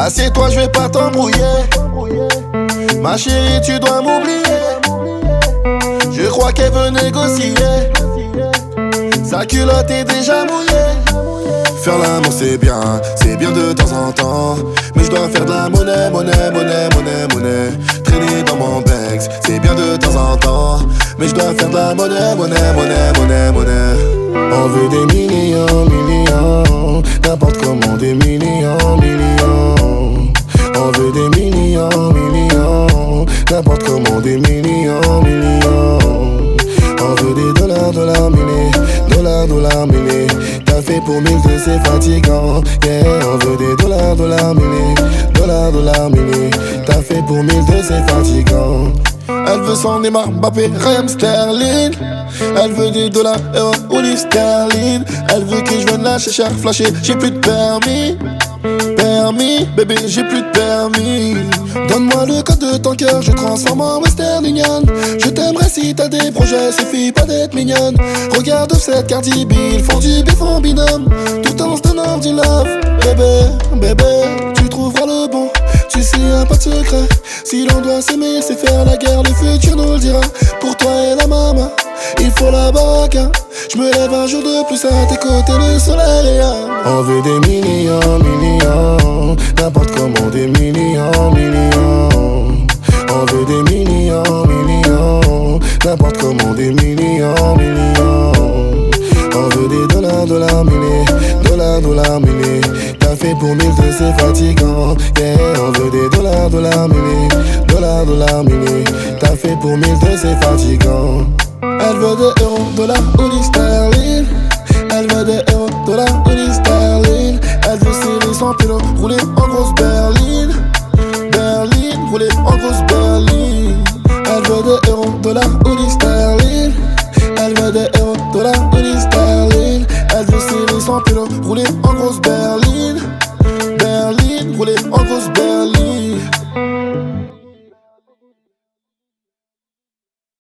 Assieds-toi, je vais pas t'embrouiller. Ma chérie, tu dois m'oublier. Je crois qu'elle veut négocier. Sa culotte est déjà mouillée. Faire l'amour c'est bien de temps en temps. Mais je dois faire de la monnaie. Traîner dans mon Bex, c'est bien de temps en temps. Mais je dois faire de la monnaie. On veut des millions, n'importe comment des millions. On veut des millions, n'importe comment des millions. On veut des dollars, milliers. T'as fait pour 1000, c'est fatigant. Yeah, on veut des dollars, milliers. T'as fait pour 1000, c'est fatigant. Elle veut son Neymar, Mbappé, Raheem Sterling. Elle veut des dollars, euros ou des sterling. Elle veut que je vienne lâcher cher, flasher. J'ai plus de permis, bébé, j'ai plus de permis. Donne-moi le code de ton cœur, je transforme en Western Union. Je t'aimerais si t'as des projets, suffit pas d'être mignonne. Regarde cette Cardi B, ils font du bif en binôme. Tout en se donnant du love. Bébé, tu trouveras le bon. Tu sais, y'a pas de secret. Si l'on doit s'aimer, c'est faire la guerre, le futur nous le dira. Pour toi et la maman, il faut la baraka. Je me lève un jour de plus à tes côtés, le soleil. On veut des millions, n'importe comment des millions. On veut des millions, n'importe comment des millions. On veut des dollars, milliers. T'as fait pour 1000, c'est fatigant. Yeah, on veut des dollars, milliers. T'as fait pour 1000, c'est fatigant. Elle veut des euros, dollars ou des sterling. Elle veut des euros, dollars ou des sterling. Elle veut serrer son pilote, rouler en grosse berline. Rouler en grosse berline. Elle veut des euros, dollars ou des sterling. Elle veut des euros, dollars ou des sterling. Elle veut serrer son pilote, rouler en grosse berline.